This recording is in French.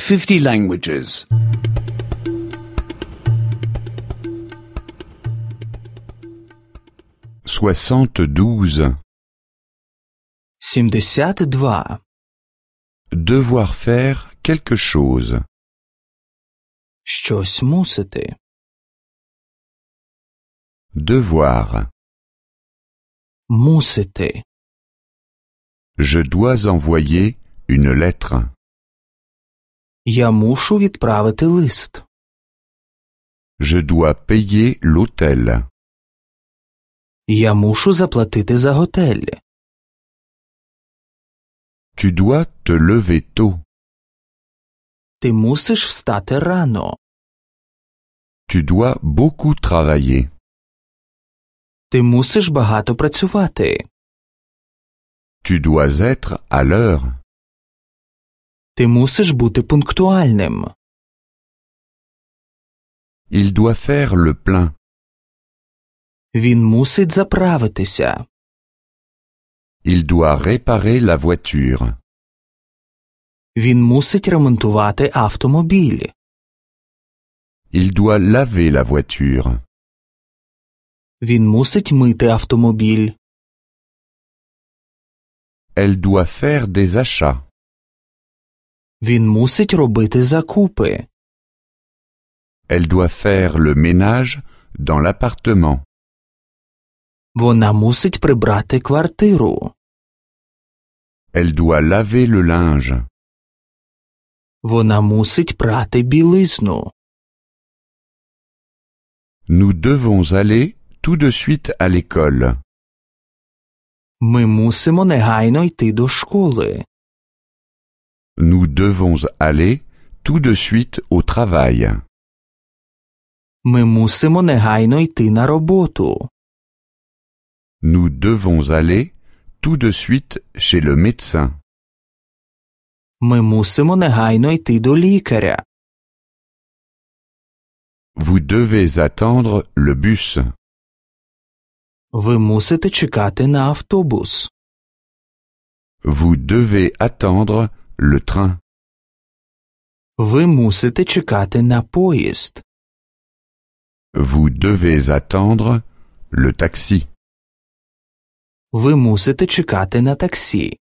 50 languages. 72. 72. Devoir faire quelque chose. Щось мусити. Devoir. Мусити. Je dois envoyer une lettre. Я мушу відправити лист. Je dois payer l'hôtel. Я мушу заплатити за готель. Tu dois te lever tôt. Ти мусиш встати рано. Tu dois beaucoup travailler. Ти мусиш багато працювати. Tu dois être à l'heure. Ти мусиш бути пунктуальним. Il doit faire le plein. Він мусить заправитися. Il doit réparer la voiture. Він мусить ремонтувати автомобіль. Il doit laver la voiture. Він мусить мити автомобіль. Elle doit faire des achats. Він мусить робити закупи. Elle doit faire le ménage dans l'appartement. Вона мусить прибрати квартиру. Elle doit laver le linge. Вона мусить прати білизну. Nous devons aller tout de suite à l'école. Ми мусимо негайно йти до школи. Nous devons aller tout de suite au travail. Ми мусимо негайно йти на роботу. Nous devons aller tout de suite chez le médecin. Ми мусимо негайно йти до лікаря. Vous devez attendre le bus. Ви мусите чекати на автобус. Vous devez attendre le train. Ви мусите чекати на поїзд. Vous devez attendre le taxi. Ви мусите чекати на таксі.